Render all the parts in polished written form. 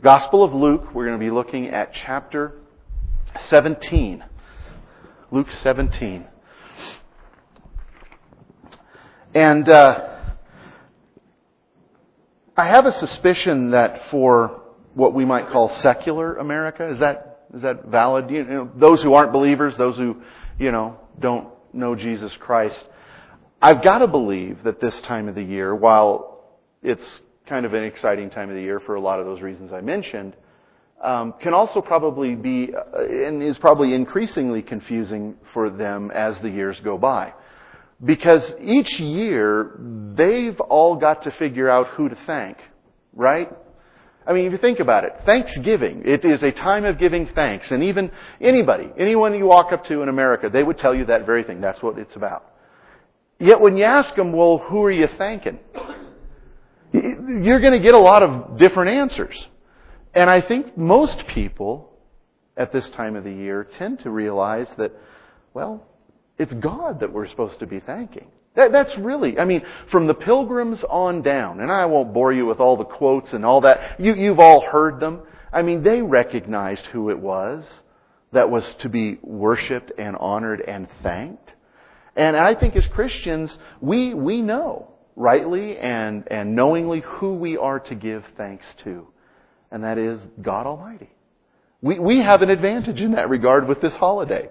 Gospel of Luke, we're going to be looking at chapter 17. Luke 17. And I have a suspicion that for what we might call secular America, is that valid? You know, those who aren't believers, those who, don't know Jesus Christ. I've got to believe that this time of the year, while it's kind of an exciting time of the year for a lot of those reasons I mentioned, can also probably be, and is probably increasingly confusing for them as the years go by. Because each year, they've all got to figure out who to thank, right? I mean, if you think about it, Thanksgiving, it is a time of giving thanks. And even anyone you walk up to in America, they would tell you that very thing. That's what it's about. Yet when you ask them, well, who are you thanking? You're going to get a lot of different answers. And I think most people at this time of the year tend to realize that, well, it's God that we're supposed to be thanking. That's really, from the Pilgrims on down, and I won't bore you with all the quotes and all that. You've all heard them. They recognized who it was that was to be worshipped and honored and thanked. And I think as Christians, we know rightly and knowingly who we are to give thanks to. And that is God Almighty. We have an advantage in that regard with this holiday.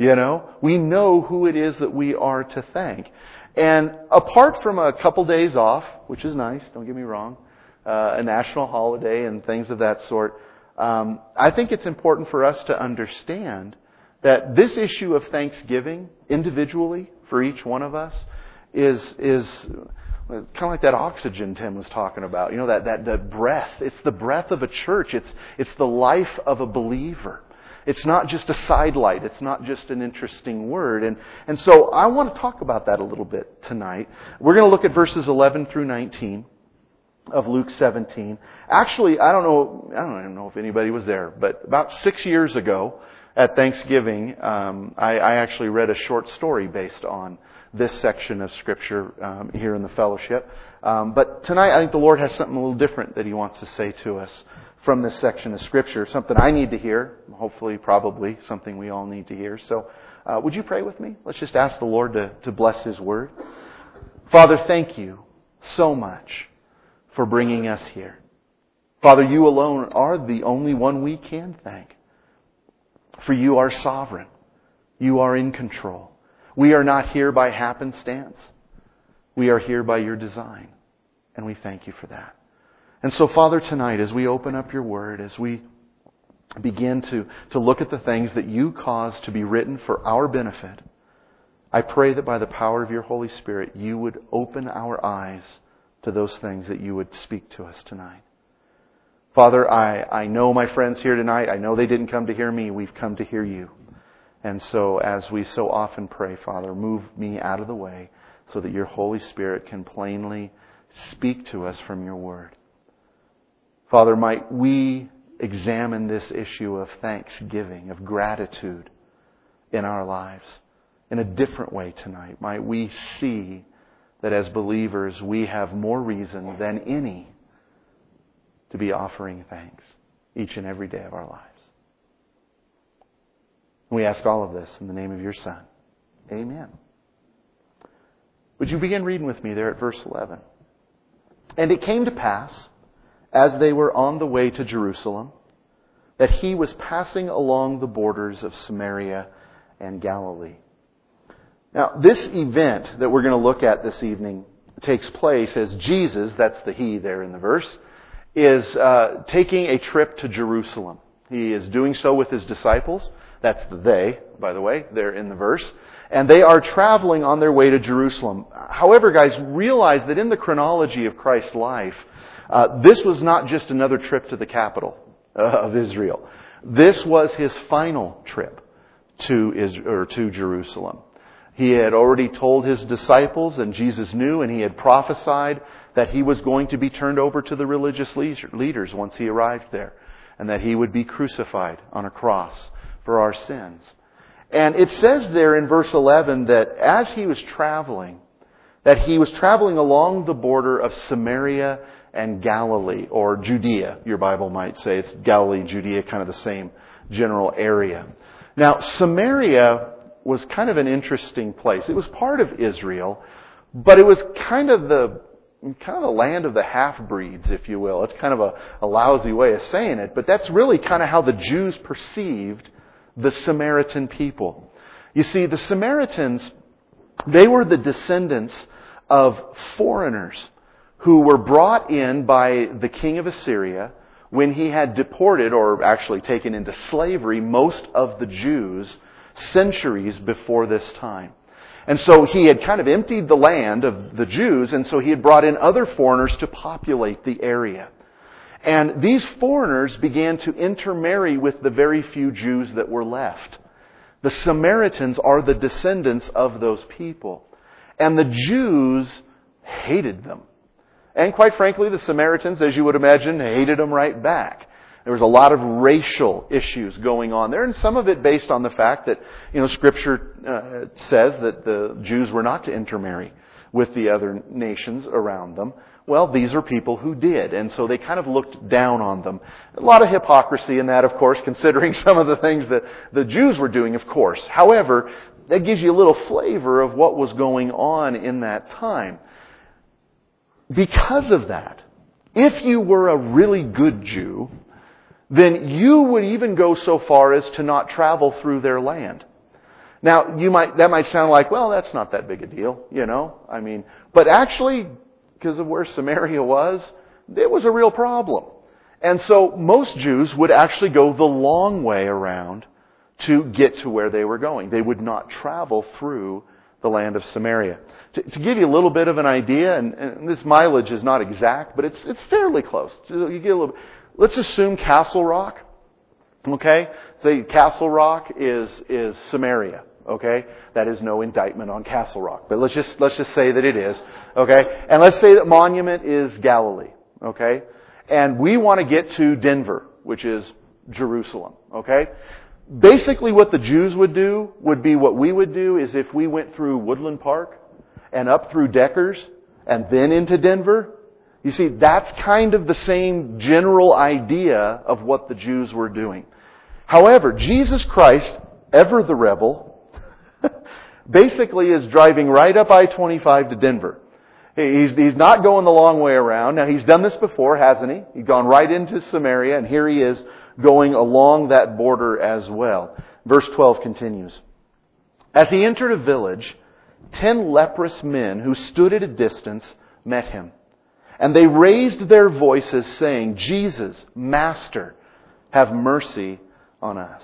We know who it is that we are to thank. And apart from a couple days off, which is nice, don't get me wrong, a national holiday and things of that sort, I think it's important for us to understand that this issue of thanksgiving individually for each one of us is kind of like that oxygen Tim was talking about. That breath. It's the breath of a church. It's the life of a believer. It's not just a sidelight. It's not just an interesting word. And so I want to talk about that a little bit tonight. We're going to look at verses 11 through 19 of Luke 17. Actually, I don't even know if anybody was there, but about 6 years ago at Thanksgiving, I actually read a short story based on this section of Scripture here in the fellowship. But tonight, I think the Lord has something a little different that He wants to say to us from this section of Scripture. Something I need to hear. Hopefully, probably, something we all need to hear. So, would you pray with me? Let's just ask the Lord to bless His Word. Father, thank you so much for bringing us here. Father, you alone are the only one we can thank. For you are sovereign. You are in control. We are not here by happenstance. We are here by your design. And we thank you for that. And so, Father, tonight, as we open up your Word, as we begin to look at the things that you caused to be written for our benefit, I pray that by the power of your Holy Spirit, you would open our eyes to those things that you would speak to us tonight. Father, I know my friends here tonight, I know they didn't come to hear me, we've come to hear you. And so, as we so often pray, Father, move me out of the way so that your Holy Spirit can plainly speak to us from your Word. Father, might we examine this issue of thanksgiving, of gratitude in our lives in a different way tonight. Might we see that as believers we have more reason than any to be offering thanks each and every day of our lives. We ask all of this in the name of your Son. Amen. Would you begin reading with me there at verse 11? And it came to pass, as they were on the way to Jerusalem, that he was passing along the borders of Samaria and Galilee. Now, this event that we're going to look at this evening takes place as Jesus, that's the he there in the verse, is taking a trip to Jerusalem. He is doing so with his disciples. That's the they, by the way, there in the verse. And they are traveling on their way to Jerusalem. However, guys, realize that in the chronology of Christ's life, this was not just another trip to the capital of Israel. This was his final trip to Jerusalem. He had already told his disciples, and Jesus knew, and he had prophesied that he was going to be turned over to the religious leaders once he arrived there, and that he would be crucified on a cross for our sins. And it says there in verse 11 that as he was traveling, that he was traveling along the border of Samaria and Galilee, or Judea, your Bible might say. It's Galilee, Judea, kind of the same general area. Now, Samaria was kind of an interesting place. It was part of Israel, but it was kind of the land of the half-breeds, if you will. It's kind of a lousy way of saying it, but that's really kind of how the Jews perceived the Samaritan people. You see, the Samaritans, they were the descendants of foreigners who were brought in by the king of Assyria when he had deported, or actually taken into slavery, most of the Jews centuries before this time. And so he had kind of emptied the land of the Jews, and so he had brought in other foreigners to populate the area. And these foreigners began to intermarry with the very few Jews that were left. The Samaritans are the descendants of those people. And the Jews hated them. And quite frankly, the Samaritans, as you would imagine, hated them right back. There was a lot of racial issues going on there, and some of it based on the fact that, Scripture says that the Jews were not to intermarry with the other nations around them. Well, these are people who did, and so they kind of looked down on them. A lot of hypocrisy in that, of course, considering some of the things that the Jews were doing, of course. However, that gives you a little flavor of what was going on in that time. Because of that, if you were a really good Jew, then you would even go so far as to not travel through their land. Now, that might sound like, well, that's not that big a deal, but actually, because of where Samaria was, it was a real problem. And so most Jews would actually go the long way around to get to where they were going. They would not travel through the land of Samaria. To give you a little bit of an idea, and this mileage is not exact, but it's fairly close. You get a little. Let's assume Castle Rock. Okay, say Castle Rock is Samaria. Okay, that is no indictment on Castle Rock, but let's just say that it is. Okay, and let's say that Monument is Galilee. Okay, and we want to get to Denver, which is Jerusalem. Okay. Basically what the Jews would do would be what we would do is if we went through Woodland Park and up through Deckers and then into Denver. You see, that's kind of the same general idea of what the Jews were doing. However, Jesus Christ, ever the rebel, basically is driving right up I-25 to Denver. He's not going the long way around. Now, he's done this before, hasn't he? He's gone right into Samaria, and here he is going along that border as well. Verse 12 continues. As he entered a village, 10 leprous men who stood at a distance met him. And they raised their voices saying, Jesus, Master, have mercy on us.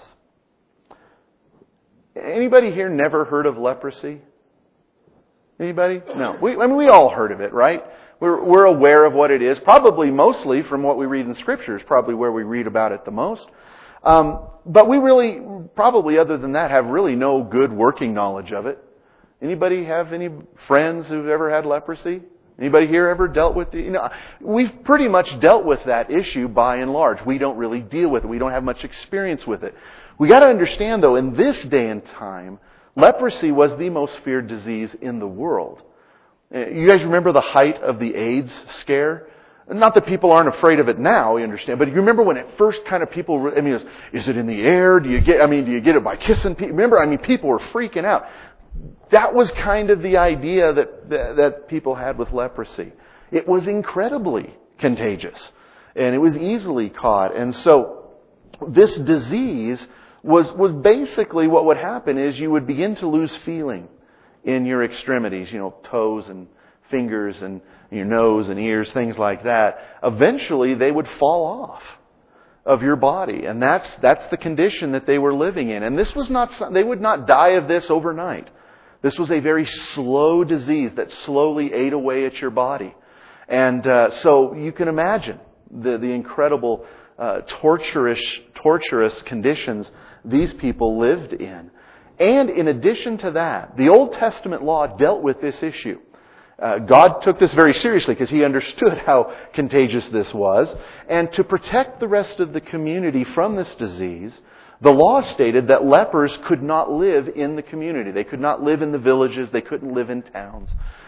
Anybody here never heard of leprosy? Anybody? No. We all heard of it, right? We're aware of what it is. Probably mostly from what we read in Scripture is probably where we read about it the most. But we really, probably other than that, have really no good working knowledge of it. Anybody have any friends who've ever had leprosy? Anybody here ever dealt with we've pretty much dealt with that issue by and large. We don't really deal with it. We don't have much experience with it. We got to understand, though, in this day and time, leprosy was the most feared disease in the world. You guys remember the height of the AIDS scare? Not that people aren't afraid of it now, you understand, but you remember when at first kind of people, is it in the air? Do you get it by kissing people? Remember, people were freaking out. That was kind of the idea that people had with leprosy. It was incredibly contagious, and it was easily caught. And so this disease was basically what would happen is you would begin to lose feeling in your extremities, toes and fingers and your nose and ears, things like that. Eventually, they would fall off of your body, and that's the condition that they were living in. And this was they would not die of this overnight. This was a very slow disease that slowly ate away at your body. And so you can imagine the incredible torturous conditions these people lived in. And in addition to that, the Old Testament law dealt with this issue. God took this very seriously because He understood how contagious this was. And to protect the rest of the community from this disease, the law stated that lepers could not live in the community. They could not live in the villages. They couldn't live in towns.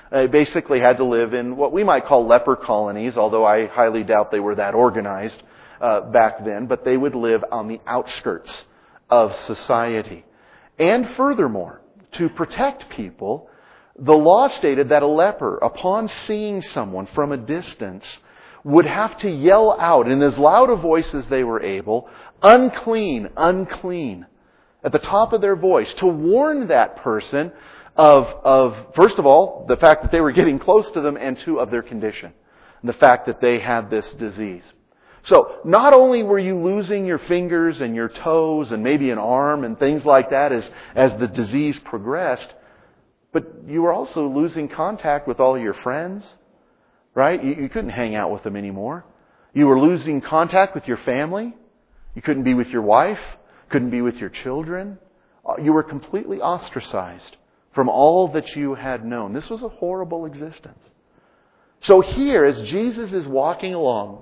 They basically had to live in what we might call leper colonies, although I highly doubt they were that organized back then, but they would live on the outskirts of society. And furthermore, to protect people, the law stated that a leper, upon seeing someone from a distance, would have to yell out in as loud a voice as they were able, "Unclean, unclean," at the top of their voice, to warn that person of first of all, the fact that they were getting close to them, and two, of their condition, and the fact that they had this disease. So, not only were you losing your fingers and your toes and maybe an arm and things like that as the disease progressed, but you were also losing contact with all your friends, right? You couldn't hang out with them anymore. You were losing contact with your family. You couldn't be with your wife, couldn't be with your children. You were completely ostracized from all that you had known. This was a horrible existence. So here, as Jesus is walking along,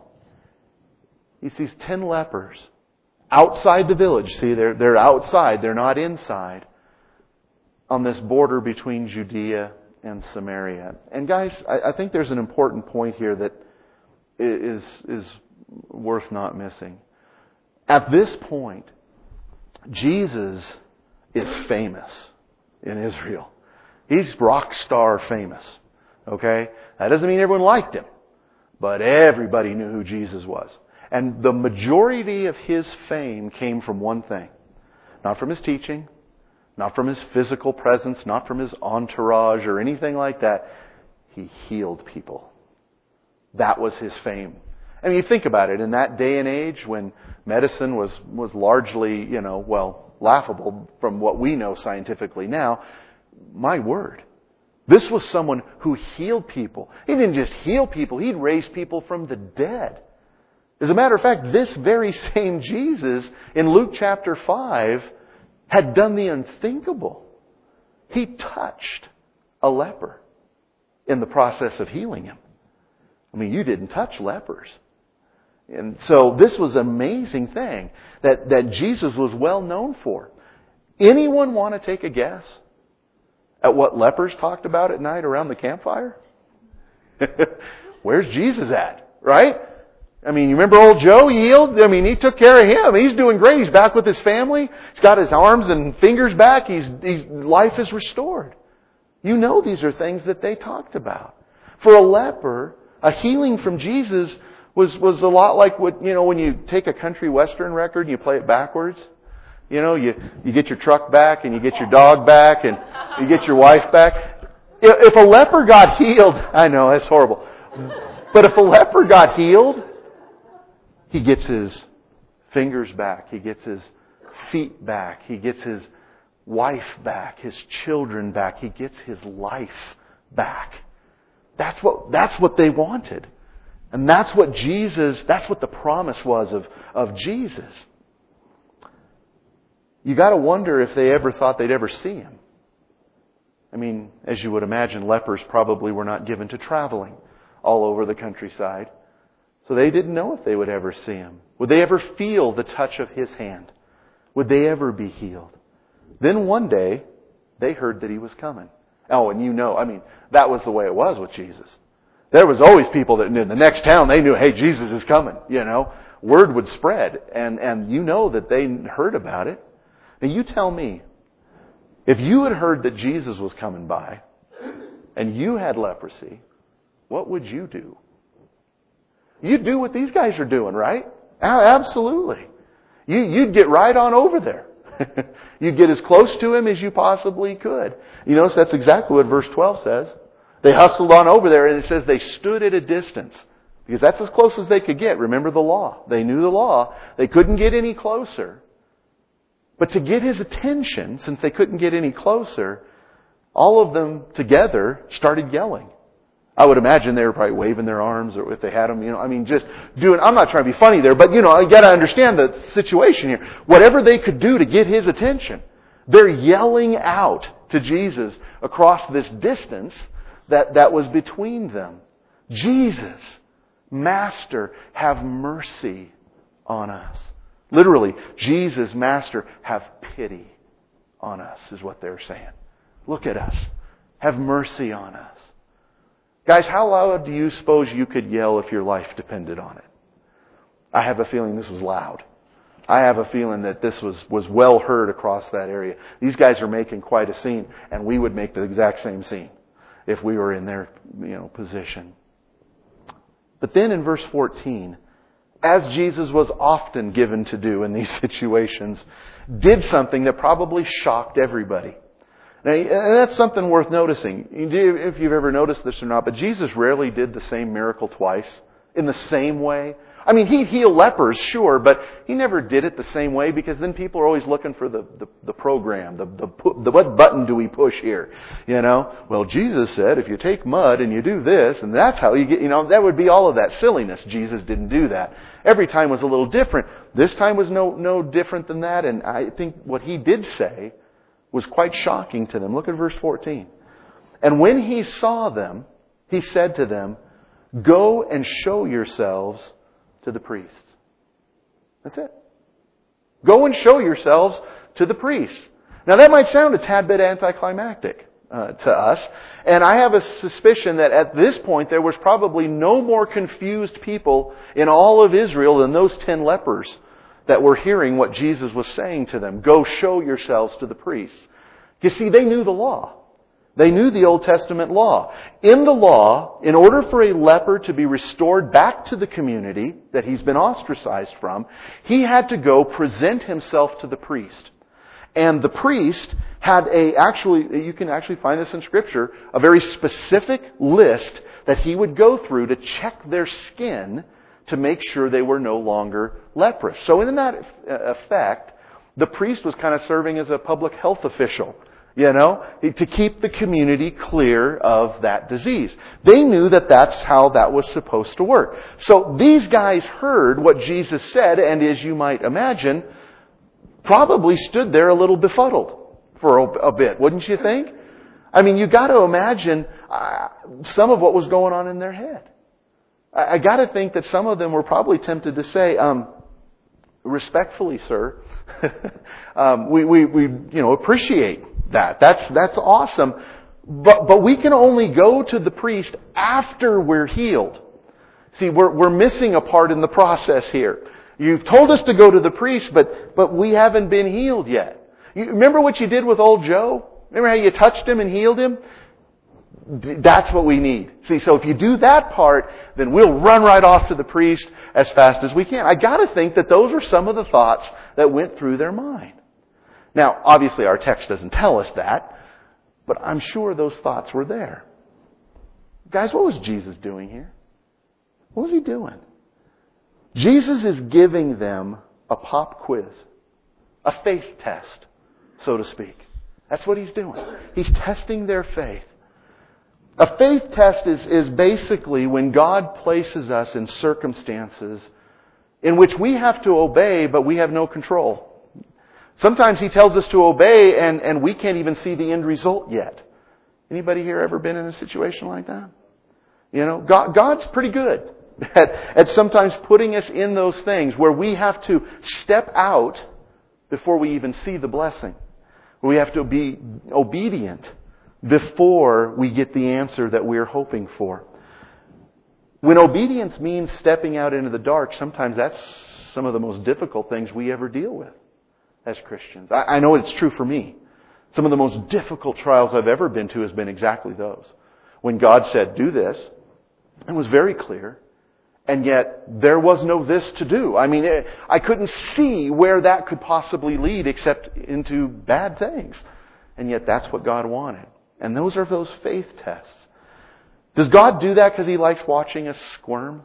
he sees 10 lepers outside the village. See, they're outside, they're not inside, on this border between Judea and Samaria. And guys, I think there's an important point here that is worth not missing. At this point, Jesus is famous in Israel. He's rock star famous. Okay? That doesn't mean everyone liked him, but everybody knew who Jesus was. And the majority of his fame came from one thing. Not from his teaching, not from his physical presence, not from his entourage or anything like that. He healed people. That was his fame. I mean, you think about it. In that day and age when medicine was largely, laughable from what we know scientifically now, my word. This was someone who healed people. He didn't just heal people, he'd raise people from the dead. As a matter of fact, this very same Jesus in Luke chapter 5 had done the unthinkable. He touched a leper in the process of healing him. I mean, you didn't touch lepers. And so this was an amazing thing that Jesus was well known for. Anyone want to take a guess at what lepers talked about at night around the campfire? Where's Jesus at? Right? I mean, you remember old Joe? He healed. I mean, he took care of him. He's doing great. He's back with his family. He's got his arms and fingers back. Life is restored. You know these are things that they talked about. For a leper, a healing from Jesus was a lot like what, when you take a country western record and you play it backwards. You get your truck back and you get your dog back and you get your wife back. If a leper got healed, I know, that's horrible. But if a leper got healed, he gets his fingers back. He gets his feet back. He gets his wife back, his children back. He gets his life back. That's what they wanted. And that's what the promise was of Jesus. You got to wonder if they ever thought they'd ever see him. I mean, as you would imagine, lepers probably were not given to traveling all over the countryside. So they didn't know if they would ever see him. Would they ever feel the touch of his hand? Would they ever be healed? Then one day, they heard that he was coming. Oh, and that was the way it was with Jesus. There was always people that knew. In the next town, they knew, hey, Jesus is coming. Word would spread. And that they heard about it. Now you tell me, if you had heard that Jesus was coming by and you had leprosy, what would you do? You'd do what these guys are doing, right? Absolutely. You'd get right on over there. You'd get as close to him as you possibly could. So that's exactly what verse 12 says. They hustled on over there, and it says they stood at a distance. Because that's as close as they could get. Remember the law. They knew the law. They couldn't get any closer. But to get his attention, since they couldn't get any closer, all of them together started yelling. I would imagine they were probably waving their arms, or if they had them, just doing, I'm not trying to be funny there, but you got to understand the situation here. Whatever they could do to get his attention, they're yelling out to Jesus across this distance that was between them. Jesus, Master, have mercy on us. Literally, Jesus, Master, have pity on us, is what they're saying. Look at us. Have mercy on us. Guys, how loud do you suppose you could yell if your life depended on it? I have a feeling this was loud. I have a feeling that this was well heard across that area. These guys are making quite a scene, and we would make the exact same scene if we were in their position. But then in verse 14, as Jesus was often given to do in these situations, did something that probably shocked everybody. Now, and that's something worth noticing. If you've ever noticed this or not, but Jesus rarely did the same miracle twice in the same way. I mean, he'd heal lepers, sure, but he never did it the same way, because then people are always looking for the program, the what button do we push here? Well, Jesus said if you take mud and you do this, and that's how you get, that would be all of that silliness. Jesus didn't do that. Every time was a little different. This time was no different than that, and I think what he did say was quite shocking to them. Look at verse 14. And when he saw them, he said to them, "Go and show yourselves to the priests." That's it. Go and show yourselves to the priests. Now that might sound a tad bit anticlimactic to us, and I have a suspicion that at this point there was probably no more confused people in all of Israel than those 10 lepers that were hearing what Jesus was saying to them. Go show yourselves to the priests. You see, they knew the law. They knew the Old Testament law. In the law, in order for a leper to be restored back to the community that he's been ostracized from, he had to go present himself to the priest. And the priest had you can actually find this in Scripture, a very specific list that he would go through to check their skin to make sure they were no longer leprous. So in that effect, the priest was kind of serving as a public health official, to keep the community clear of that disease. They knew that that's how that was supposed to work. So these guys heard what Jesus said, and as you might imagine, probably stood there a little befuddled for a bit, wouldn't you think? I mean, you got to imagine some of what was going on in their head. I got to think that some of them were probably tempted to say, respectfully, sir, we appreciate that. That's awesome. But we can only go to the priest after we're healed. See, we're missing a part in the process here. You've told us to go to the priest, but we haven't been healed yet. You remember what you did with old Joe? Remember how you touched him and healed him? That's what we need. See, so if you do that part, then we'll run right off to the priest as fast as we can. I got to think that those are some of the thoughts that went through their mind. Now, obviously our text doesn't tell us that, but I'm sure those thoughts were there. Guys, what was Jesus doing here? What was he doing? Jesus is giving them a pop quiz, a faith test, so to speak. That's what he's doing. He's testing their faith. A faith test is basically when God places us in circumstances in which we have to obey, but we have no control. Sometimes He tells us to obey, and we can't even see the end result yet. Anybody here ever been in a situation like that? God's pretty good at sometimes putting us in those things where we have to step out before we even see the blessing. We have to be obedient before we get the answer that we're hoping for. When obedience means stepping out into the dark, sometimes that's some of the most difficult things we ever deal with as Christians. I know it's true for me. Some of the most difficult trials I've ever been to has been exactly those. When God said, do this, it was very clear, and yet there was no this to do. I mean, I couldn't see where that could possibly lead except into bad things. And yet that's what God wanted. And those are those faith tests. Does God do that because He likes watching us squirm?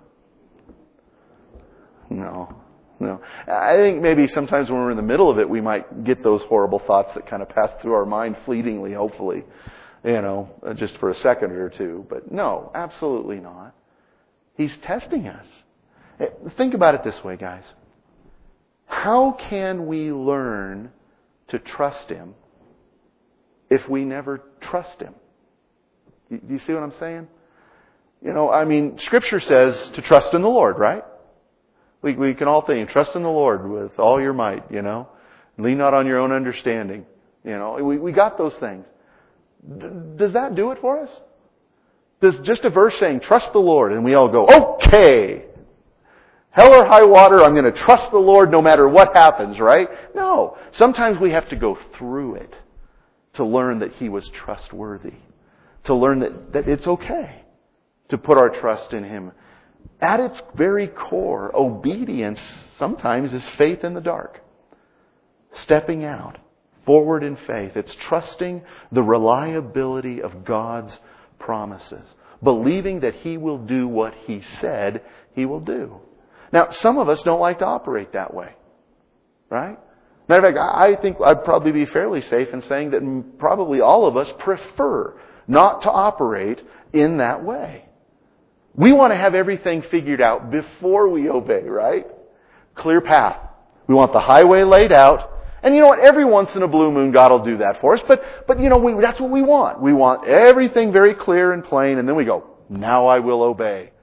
No. I think maybe sometimes when we're in the middle of it, we might get those horrible thoughts that kind of pass through our mind fleetingly, hopefully, just for a second or two. But no, absolutely not. He's testing us. Think about it this way, guys. How can we learn to trust Him if we never trust Him? Do you see what I'm saying? Scripture says to trust in the Lord, right? We can all think, trust in the Lord with all your might, Lean not on your own understanding. We got those things. Does that do it for us? There's just a verse saying, trust the Lord, and we all go, okay. Hell or high water, I'm going to trust the Lord no matter what happens, right? No. Sometimes we have to go through it to learn that He was trustworthy. To learn that it's okay to put our trust in Him. At its very core, obedience sometimes is faith in the dark. Stepping out, forward in faith. It's trusting the reliability of God's promises. Believing that He will do what He said He will do. Now, some of us don't like to operate that way. Right? Matter of fact, I think I'd probably be fairly safe in saying that probably all of us prefer not to operate in that way. We want to have everything figured out before we obey, right? Clear path. We want the highway laid out. And you know what? Every once in a blue moon, God will do that for us. But that's what we want. We want everything very clear and plain. And then we go, now I will obey.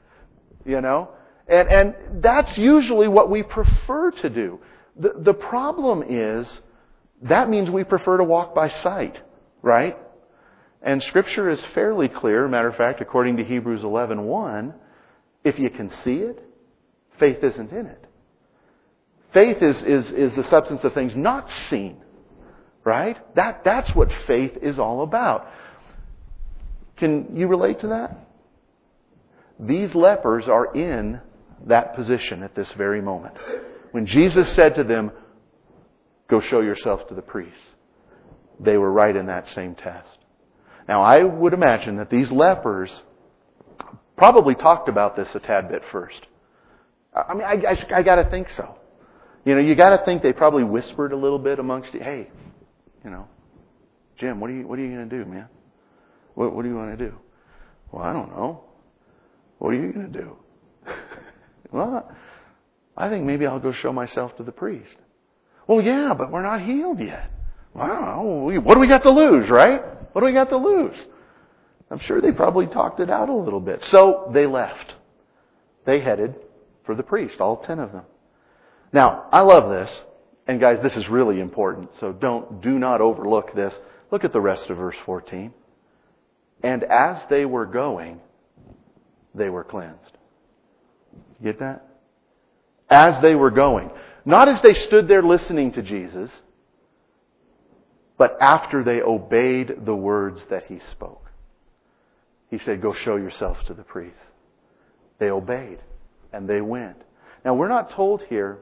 And that's usually what we prefer to do. The problem is, that means we prefer to walk by sight, right? And Scripture is fairly clear. Matter of fact, according to Hebrews 11:1, if you can see it, faith isn't in it. Faith is the substance of things not seen, right? That's what faith is all about. Can you relate to that? These lepers are in that position at this very moment. When Jesus said to them, go show yourself to the priests, they were right in that same test. Now, I would imagine that these lepers probably talked about this a tad bit first. I mean, I got to think so. You got to think they probably whispered a little bit amongst you. Hey, Jim, what are you going to do, man? What do you want to do? Well, I don't know. What are you going to do? Well, I think maybe I'll go show myself to the priest. Well, yeah, but we're not healed yet. Wow, what do we got to lose, right? What do we got to lose? I'm sure they probably talked it out a little bit. So they left. They headed for the priest, all 10 of them. Now, I love this. And guys, this is really important. So do not overlook this. Look at the rest of verse 14. And as they were going, they were cleansed. You get that? As they were going. Not as they stood there listening to Jesus, but after they obeyed the words that He spoke. He said, go show yourself to the priest. They obeyed, and they went. Now, we're not told here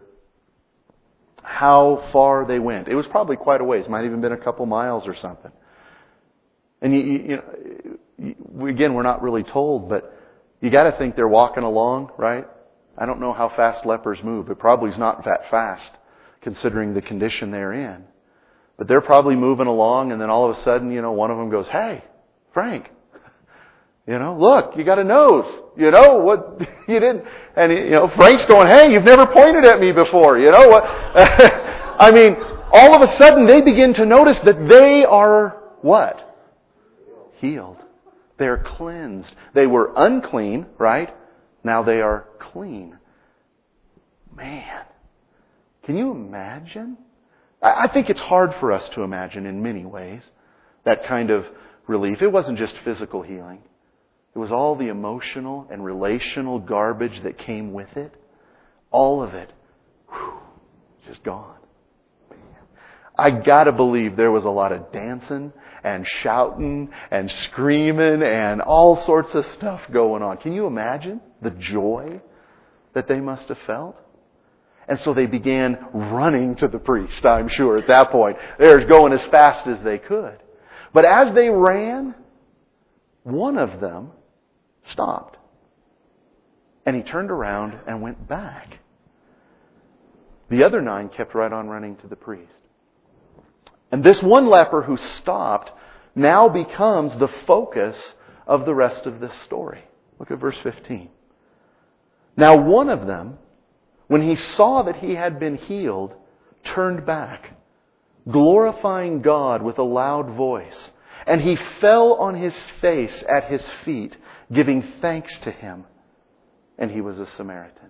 how far they went. It was probably quite a ways. Might even been a couple miles or something. And again, we're not really told, but you got to think they're walking along, right? I don't know how fast lepers move. It probably is not that fast, considering the condition they're in. But they're probably moving along, and then all of a sudden, one of them goes, "Hey, Frank, look, you got a nose. What you didn't." And Frank's going, "Hey, you've never pointed at me before. You know what?" I mean, all of a sudden they begin to notice that they are what? Healed. They're cleansed. They were unclean, right? Now they are clean. Man, can you imagine? I think it's hard for us to imagine in many ways that kind of relief. It wasn't just physical healing. It was all the emotional and relational garbage that came with it. All of it. Just gone. I gotta believe there was a lot of dancing and shouting and screaming and all sorts of stuff going on. Can you imagine the joy that they must have felt? And so they began running to the priest, I'm sure, at that point. They're going as fast as they could. But as they ran, one of them stopped. And he turned around and went back. The other 9 kept right on running to the priest. And this one leper who stopped now becomes the focus of the rest of this story. Look at verse 15. Now one of them, when he saw that he had been healed, turned back, glorifying God with a loud voice. And he fell on his face at His feet, giving thanks to Him. And he was a Samaritan.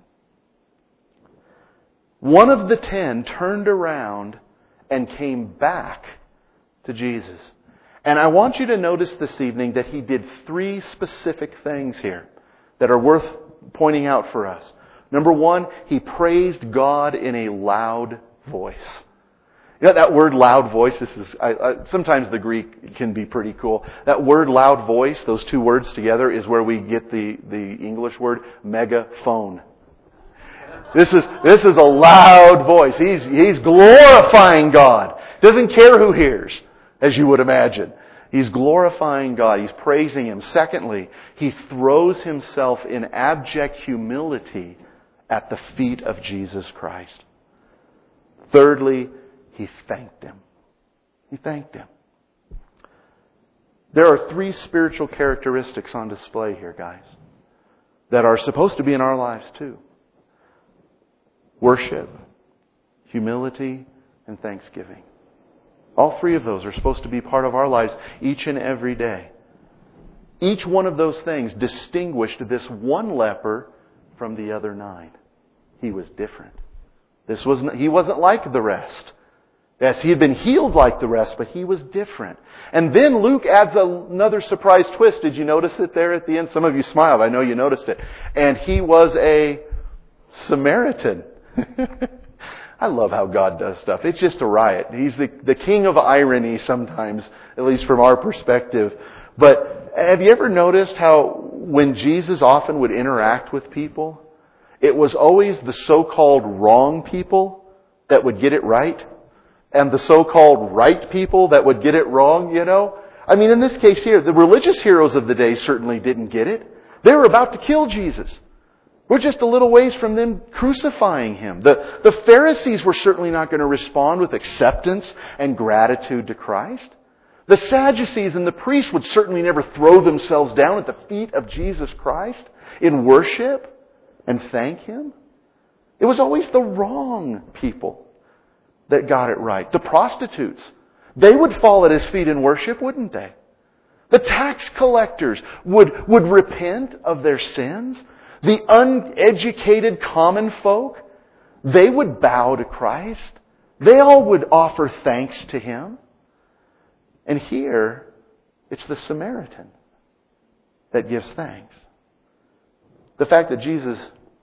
One of the 10 turned around and came back to Jesus. And I want you to notice this evening that he did 3 specific things here that are worth pointing out for us. Number 1, he praised God in a loud voice. You know that word loud voice, sometimes the Greek can be pretty cool. That word loud voice, those 2 words together, is where we get the English word megaphone. This is a loud voice. He's glorifying God. Doesn't care who hears, as you would imagine. He's glorifying God. He's praising Him. Secondly, he throws himself in abject humility at the feet of Jesus Christ. Thirdly, he thanked Him. He thanked Him. There are 3 spiritual characteristics on display here, guys, that are supposed to be in our lives too. Worship, humility, and thanksgiving. All 3 of those are supposed to be part of our lives each and every day. Each one of those things distinguished this one leper from the other 9. He was different. He wasn't like the rest. Yes, he had been healed like the rest, but he was different. And then Luke adds another surprise twist. Did you notice it there at the end? Some of you smiled. I know you noticed it. And he was a Samaritan. I love how God does stuff. It's just a riot. He's the king of irony sometimes, at least from our perspective. But have you ever noticed how when Jesus often would interact with people, it was always the so-called wrong people that would get it right, and the so-called right people that would get it wrong, you know? I mean, in this case here, the religious heroes of the day certainly didn't get it. They were about to kill Jesus. We're just a little ways from them crucifying Him. The Pharisees were certainly not going to respond with acceptance and gratitude to Christ. The Sadducees and the priests would certainly never throw themselves down at the feet of Jesus Christ in worship and thank Him. It was always the wrong people that got it right. The prostitutes, they would fall at His feet in worship, wouldn't they? The tax collectors would repent of their sins. The uneducated common folk, they would bow to Christ. They all would offer thanks to Him. And here, it's the Samaritan that gives thanks. The fact that Jesus,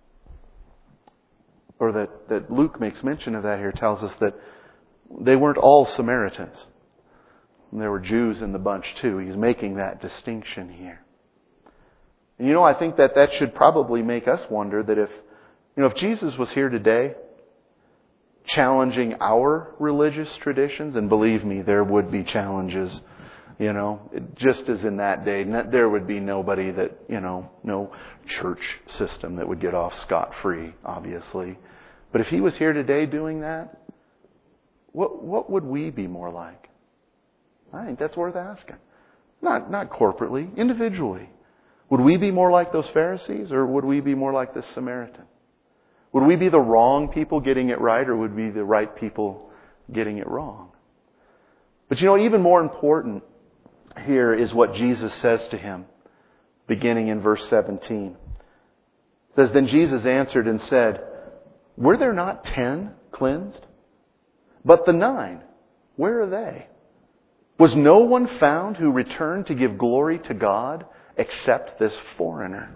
or that Luke makes mention of that here, tells us that they weren't all Samaritans. And there were Jews in the bunch too. He's making that distinction here. And you know, I think that should probably make us wonder that if Jesus was here today challenging our religious traditions, and believe me, there would be challenges, just as in that day, there would be nobody that, no church system that would get off scot-free, obviously. But if He was here today doing that, what would we be more like? I think that's worth asking. Not corporately, individually. Would we be more like those Pharisees, or would we be more like this Samaritan? Would we be the wrong people getting it right, or would we be the right people getting it wrong? But even more important here is what Jesus says to him, beginning in verse 17. It says, "Then Jesus answered and said, 'Were there not 10 cleansed? But the 9, where are they? Was no one found who returned to give glory to God except this foreigner?'"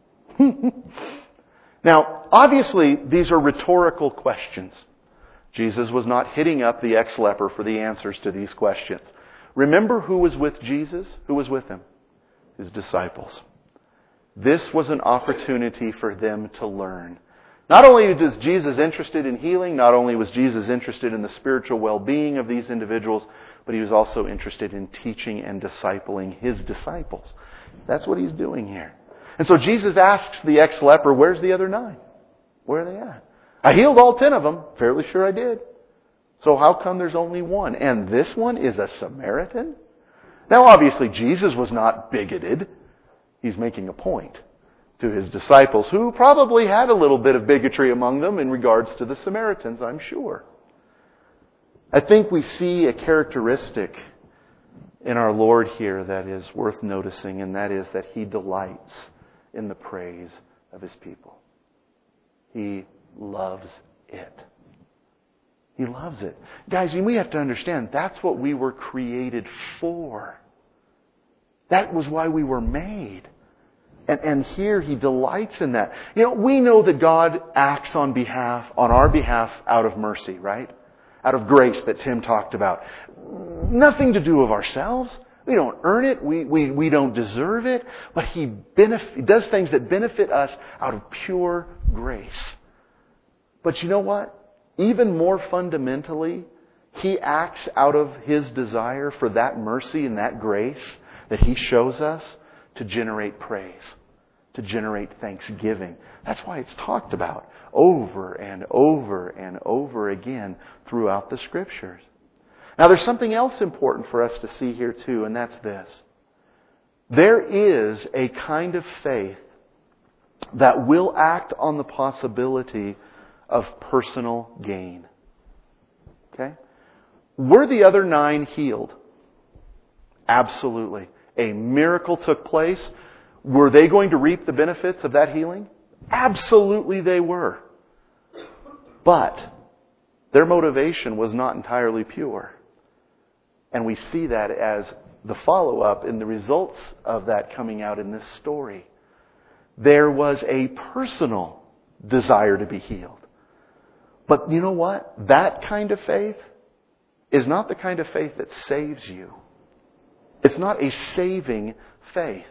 Now, obviously, these are rhetorical questions. Jesus was not hitting up the ex-leper for the answers to these questions. Remember who was with Jesus? Who was with Him? His disciples. This was an opportunity for them to learn. Not only was Jesus interested in healing, not only was Jesus interested in the spiritual well-being of these individuals, but He was also interested in teaching and discipling His disciples. That's what He's doing here. And so Jesus asks the ex-leper, "Where's the other 9? Where are they at? I healed all 10 of them. Fairly sure I did. So how come there's only 1? And this one is a Samaritan?" Now obviously Jesus was not bigoted. He's making a point to His disciples, who probably had a little bit of bigotry among them in regards to the Samaritans, I'm sure. I think we see a characteristic in our Lord here that is worth noticing, and that is that He delights in the praise of His people. He loves it. He loves it. Guys, we have to understand, that's what we were created for. That was why we were made. And here He delights in that. We know that God acts on our behalf out of mercy, right? Out of grace that Tim talked about. Nothing to do of ourselves. We don't earn it. We don't deserve it. But He does things that benefit us out of pure grace. But you know what? Even more fundamentally, He acts out of His desire for that mercy and that grace that He shows us to generate praise, to generate thanksgiving. That's why it's talked about over and over and over again throughout the Scriptures. Now there's something else important for us to see here too, and that's this. There is a kind of faith that will act on the possibility of personal gain. Okay? Were the other 9 healed? Absolutely. A miracle took place. Were they going to reap the benefits of that healing? Absolutely they were. But their motivation was not entirely pure. And we see that as the follow-up in the results of that coming out in this story. There was a personal desire to be healed. But you know what? That kind of faith is not the kind of faith that saves you. It's not a saving faith.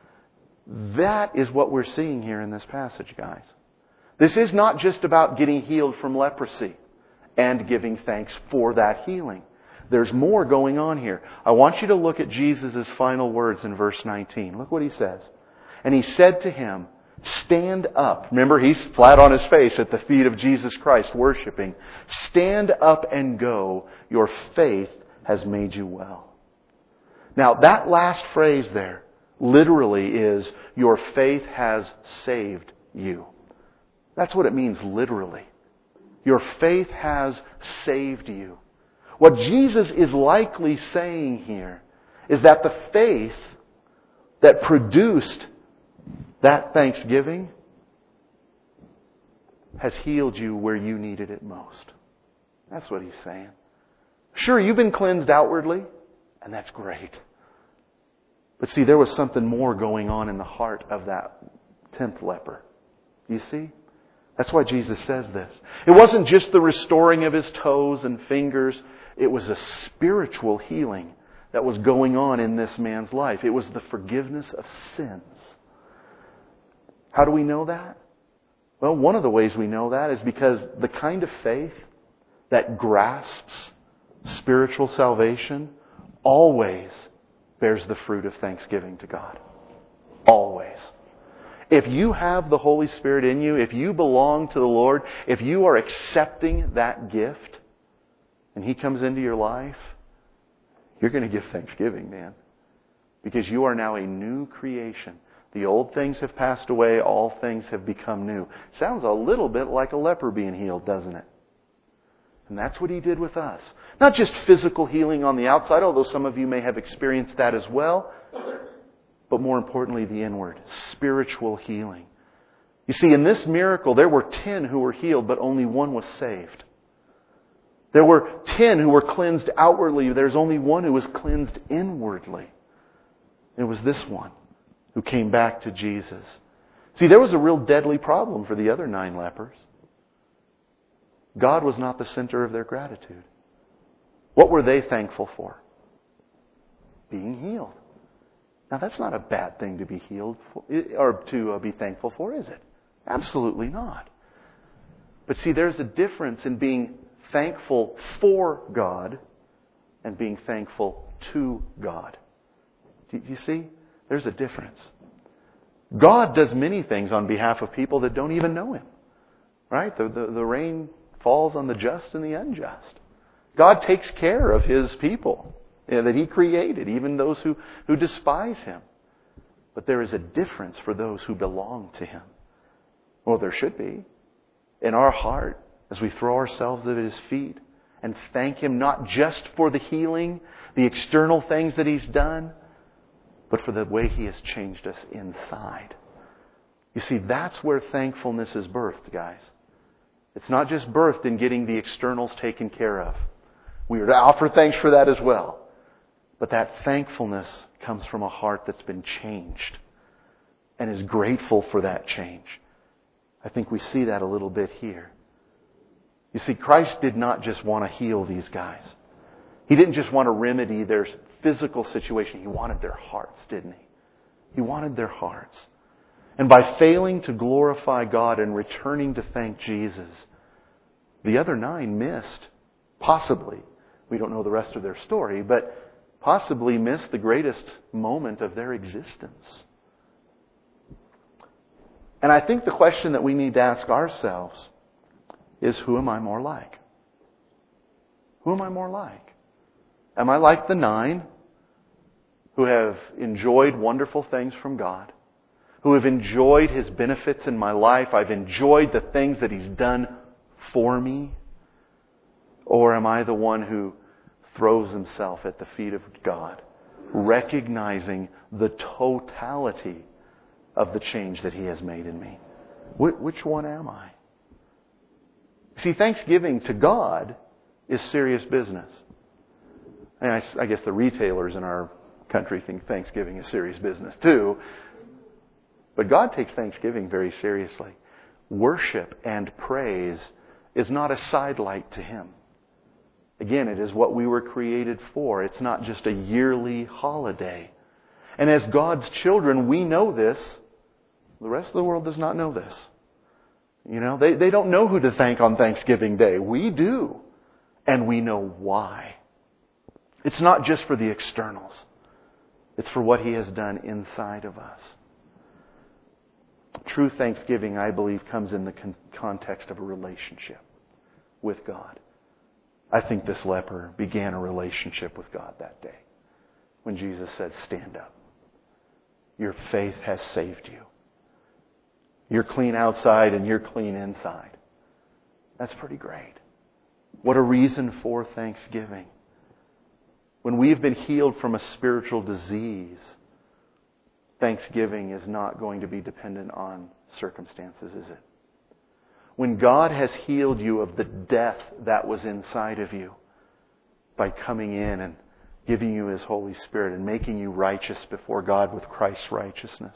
That is what we're seeing here in this passage, guys. This is not just about getting healed from leprosy and giving thanks for that healing. There's more going on here. I want you to look at Jesus' final words in verse 19. Look what He says. And He said to him, stand up. Remember, he's flat on his face at the feet of Jesus Christ worshiping. Stand up and go. Your faith has made you well. Now, that last phrase there literally is, your faith has saved you. That's what it means literally. Your faith has saved you. What Jesus is likely saying here is that the faith that produced that thanksgiving has healed you where you needed it most. That's what He's saying. Sure, you've been cleansed outwardly, and that's great. But see, there was something more going on in the heart of that 10th leper. You see? That's why Jesus says this. It wasn't just the restoring of his toes and fingers. It was a spiritual healing that was going on in this man's life. It was the forgiveness of sins. How do we know that? Well, one of the ways we know that is because the kind of faith that grasps spiritual salvation always bears the fruit of thanksgiving to God. Always. If you have the Holy Spirit in you, if you belong to the Lord, if you are accepting that gift, and He comes into your life, you're going to give thanksgiving, man. Because you are now a new creation. The old things have passed away, all things have become new. Sounds a little bit like a leper being healed, doesn't it? And that's what He did with us. Not just physical healing on the outside, although some of you may have experienced that as well, but more importantly, the inward, spiritual healing. You see, in this miracle, there were 10 who were healed, but only 1 was saved. There were 10 who were cleansed outwardly. There's only 1 who was cleansed inwardly. It was this one who came back to Jesus. See, there was a real deadly problem for the other 9 lepers. God was not the center of their gratitude. What were they thankful for? Being healed. Now, that's not a bad thing to be healed for, or to be thankful for, is it? Absolutely not. But see, there's a difference in being thankful for God and being thankful to God. Do you see? There's a difference. God does many things on behalf of people that don't even know Him. Right? The rain falls on the just and the unjust. God takes care of His people that He created, even those who despise Him. But there is a difference for those who belong to Him. Well, there should be. In our heart, as we throw ourselves at His feet and thank Him not just for the healing, the external things that He's done, but for the way He has changed us inside. You see, that's where thankfulness is birthed, guys. It's not just birthed in getting the externals taken care of. We are to offer thanks for that as well. But that thankfulness comes from a heart that's been changed and is grateful for that change. I think we see that a little bit here. You see, Christ did not just want to heal these guys. He didn't just want to remedy their physical situation. He wanted their hearts, didn't He? He wanted their hearts. And by failing to glorify God and returning to thank Jesus, the other 9 missed, possibly, we don't know the rest of their story, but possibly missed the greatest moment of their existence. And I think the question that we need to ask ourselves is, who am I more like? Who am I more like? Am I like the 9 who have enjoyed wonderful things from God? Who have enjoyed His benefits in my life? I've enjoyed the things that He's done for me? Or am I the one who throws himself at the feet of God, recognizing the totality of the change that He has made in me? Which one am I? See, thanksgiving to God is serious business. And I guess the retailers in our country think Thanksgiving is serious business too. But God takes Thanksgiving very seriously. Worship and praise is not a sidelight to Him. Again, it is what we were created for. It's not just a yearly holiday. And as God's children, we know this. The rest of the world does not know this. You know, they don't know who to thank on Thanksgiving Day. We do. And we know why. It's not just for the externals. It's for what He has done inside of us. True thanksgiving, I believe, comes in the context of a relationship with God. I think this leper began a relationship with God that day when Jesus said, "Stand up. Your faith has saved you. You're clean outside and you're clean inside." That's pretty great. What a reason for thanksgiving. When we've been healed from a spiritual disease, thanksgiving is not going to be dependent on circumstances, is it? When God has healed you of the death that was inside of you by coming in and giving you His Holy Spirit and making you righteous before God with Christ's righteousness,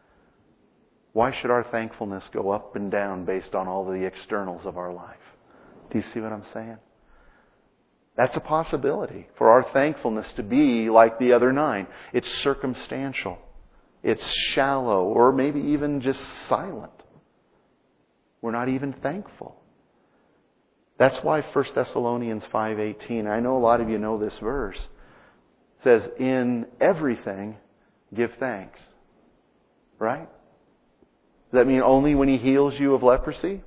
why should our thankfulness go up and down based on all the externals of our life? Do you see what I'm saying? That's a possibility for our thankfulness to be like the other 9. It's circumstantial. It's shallow, or maybe even just silent. We're not even thankful. That's why 1 Thessalonians 5:18, I know a lot of you know this verse, says, "In everything give thanks." Right? Does that mean only when He heals you of leprosy?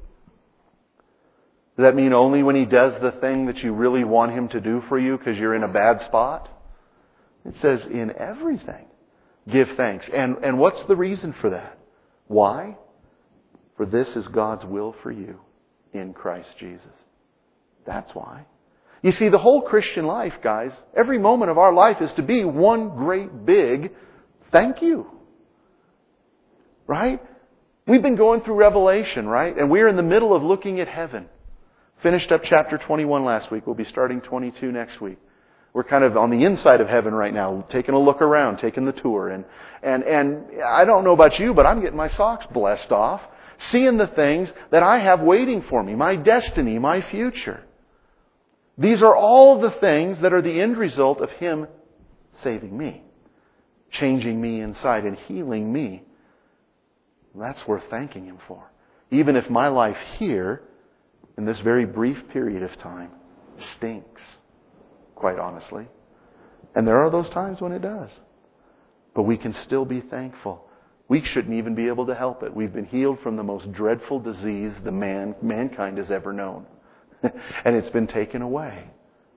Does that mean only when He does the thing that you really want Him to do for you because you're in a bad spot? It says, "In everything give thanks." And what's the reason for that? Why? For this is God's will for you in Christ Jesus. That's why. You see, the whole Christian life, guys, every moment of our life is to be one great big thank you. Right? We've been going through Revelation, right? And we're in the middle of looking at heaven. Finished up chapter 21 last week. We'll be starting 22 next week. We're kind of on the inside of heaven right now, taking a look around, taking the tour. And I don't know about you, but I'm getting my socks blessed off, seeing the things that I have waiting for me, my destiny, my future. These are all the things that are the end result of Him saving me, changing me inside and healing me. That's worth thanking Him for. Even if my life here, in this very brief period of time, stinks, quite honestly. And there are those times when it does. But we can still be thankful. We shouldn't even be able to help it. We've been healed from the most dreadful disease mankind has ever known. And it's been taken away.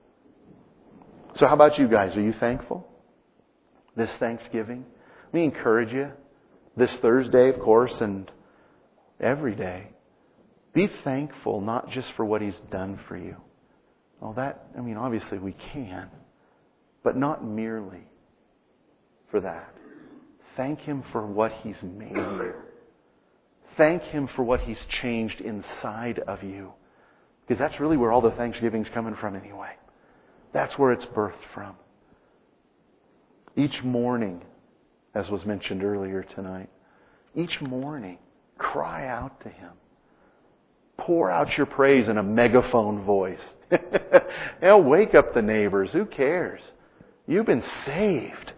So how about you guys? Are you thankful? This Thanksgiving? Let me encourage you. This Thursday, of course, and every day. Be thankful not just for what He's done for you. Obviously we can. But not merely for that. Thank Him for what He's made you. thank Him for what He's changed inside of you. Because that's really where all the thanksgiving's coming from anyway. That's where it's birthed from. Each morning, as was mentioned earlier tonight, each morning, cry out to Him. Pour out your praise in a megaphone voice. Wake up the neighbors. Who cares? You've been saved.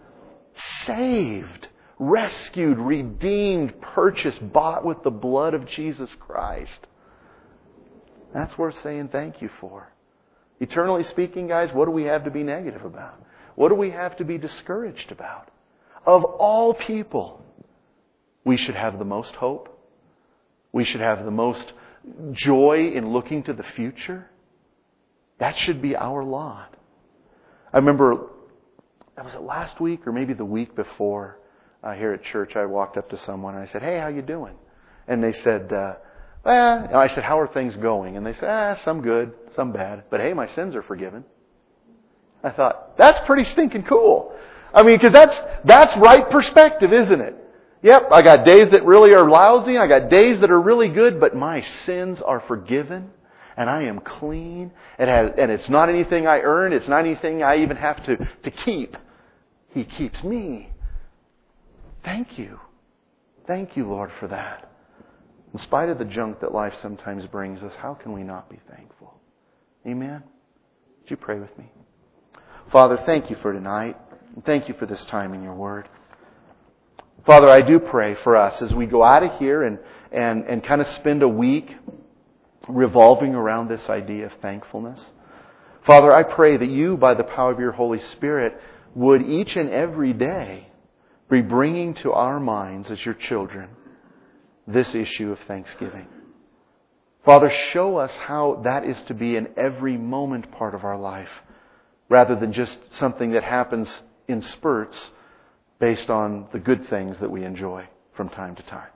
Saved. Rescued, redeemed, purchased, bought with the blood of Jesus Christ. That's worth saying thank you for. Eternally speaking, guys, what do we have to be negative about? What do we have to be discouraged about? Of all people, we should have the most hope. We should have the most joy in looking to the future. That should be our lot. I remember, was it last week or maybe the week before, here at church, I walked up to someone and I said, "Hey, how you doing?" And they said, I said, "How are things going?" And they said, "Some good, some bad. But hey, my sins are forgiven." I thought, that's pretty stinking cool. I mean, because that's right perspective, isn't it? Yep, I got days that really are lousy. I got days that are really good, but my sins are forgiven. And I am clean. And it's not anything I earn. It's not anything I even have to keep. He keeps me. Thank you. Thank you, Lord, for that. In spite of the junk that life sometimes brings us, how can we not be thankful? Amen? Would you pray with me? Father, thank you for tonight. And thank you for this time in your Word. Father, I do pray for us as we go out of here and kind of spend a week revolving around this idea of thankfulness. Father, I pray that you, by the power of your Holy Spirit, would each and every day be bringing to our minds as your children this issue of thanksgiving. Father, show us how that is to be an every moment part of our life, rather than just something that happens in spurts based on the good things that we enjoy from time to time.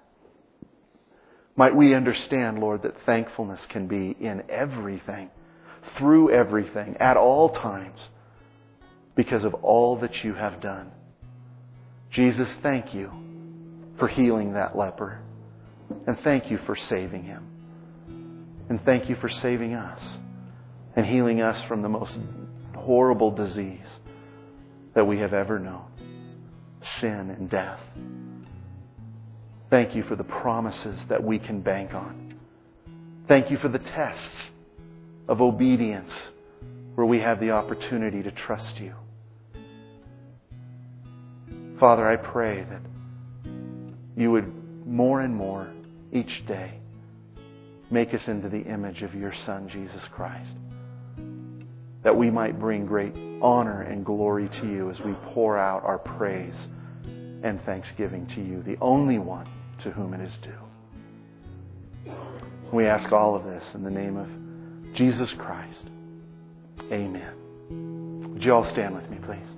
Might we understand, Lord, that thankfulness can be in everything, through everything, at all times, because of all that you have done. Jesus, thank you for healing that leper. And thank you for saving him. And thank you for saving us and healing us from the most horrible disease that we have ever known. Sin and death. Thank you for the promises that we can bank on. Thank you for the tests of obedience where we have the opportunity to trust you. Father, I pray that you would more and more each day make us into the image of your Son, Jesus Christ. That we might bring great honor and glory to you as we pour out our praise and thanksgiving to you, the only one to whom it is due. We ask all of this in the name of Jesus Christ. Amen. Would you all stand with me, please?